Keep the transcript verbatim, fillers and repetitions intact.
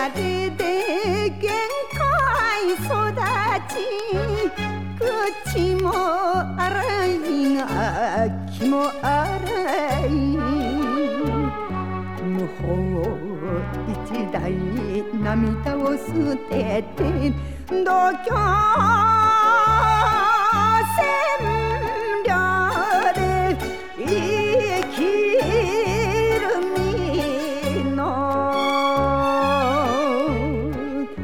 아래 대갱 가이 소다지 끝이 뭐 알아잉 아키 뭐 알아잉 무호一台涙を捨てて度胸